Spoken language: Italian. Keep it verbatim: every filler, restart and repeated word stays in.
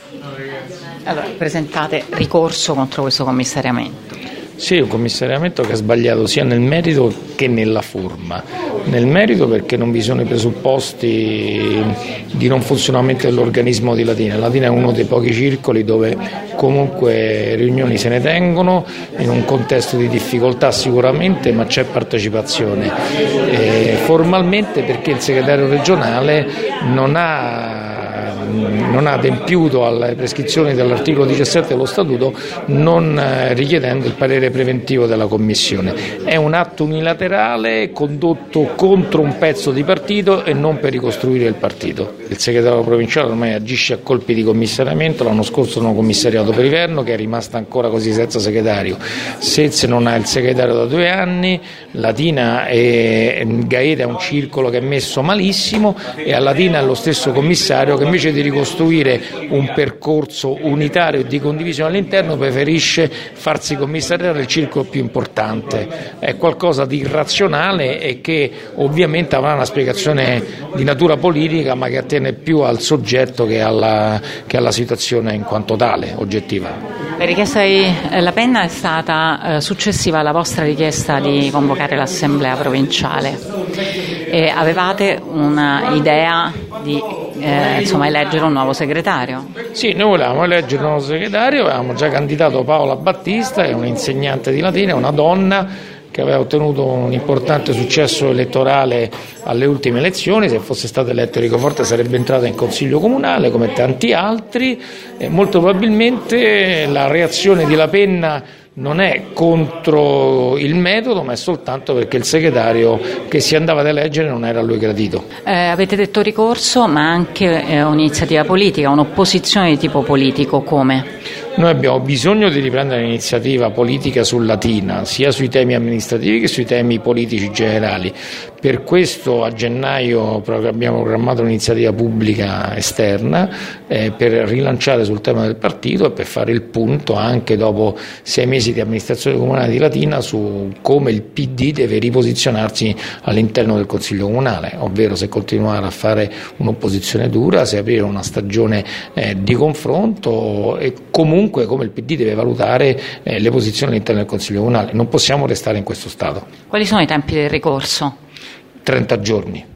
Allora, presentate ricorso contro questo commissariamento. Sì, un commissariamento che ha sbagliato sia nel merito che nella forma. Nel merito perché non vi sono i presupposti di non funzionamento dell'organismo di Latina. Latina è uno dei pochi circoli dove comunque riunioni se ne tengono in un contesto di difficoltà sicuramente, ma c'è partecipazione. E formalmente perché il segretario regionale non ha non ha adempiuto alle prescrizioni dell'articolo diciassette dello Statuto, non richiedendo il parere preventivo della Commissione. È un atto unilaterale condotto contro un pezzo di partito e non per ricostruire il partito. Il segretario provinciale ormai agisce a colpi di commissariamento, l'anno scorso hanno commissariato Periverno che è rimasta ancora così senza segretario. Sezze non ha il segretario da due anni, Latina e Gaeta è un circolo che è messo malissimo e a Latina è lo stesso commissario che invece di ricostruire un percorso unitario e di condivisione all'interno preferisce farsi commissariare il circolo più importante. È qualcosa di irrazionale e che ovviamente avrà una spiegazione di natura politica ma che attiene più al soggetto che alla, che alla situazione in quanto tale, oggettiva. La richiesta di La Penna è stata eh, successiva alla vostra richiesta di convocare l'assemblea provinciale e avevate un'idea di eh, insomma, eleggere un nuovo segretario. Sì, noi volevamo eleggere un nuovo segretario, avevamo già candidato Paola Battista, è un'insegnante di Latina, è una donna che aveva ottenuto un importante successo elettorale alle ultime elezioni. Se fosse stato eletto Enrico Forte sarebbe entrata in consiglio comunale come tanti altri e molto probabilmente la reazione di La Penna non è contro il metodo ma è soltanto perché il segretario che si andava ad eleggere non era a lui gradito. Eh, avete detto ricorso ma anche eh, un'iniziativa politica, un'opposizione di tipo politico come? Noi abbiamo bisogno di riprendere l'iniziativa politica su Latina, sia sui temi amministrativi che sui temi politici generali. Per questo a gennaio abbiamo programmato un'iniziativa pubblica esterna eh, per rilanciare sul tema del partito e per fare il punto anche dopo sei mesi di amministrazione comunale di Latina su come il P D deve riposizionarsi all'interno del Consiglio Comunale, ovvero se continuare a fare un'opposizione dura, se aprire una stagione eh, di confronto e comunque come il P D deve valutare eh, le posizioni all'interno del Consiglio Comunale. Non possiamo restare in questo stato. Quali sono i tempi del ricorso? trenta giorni.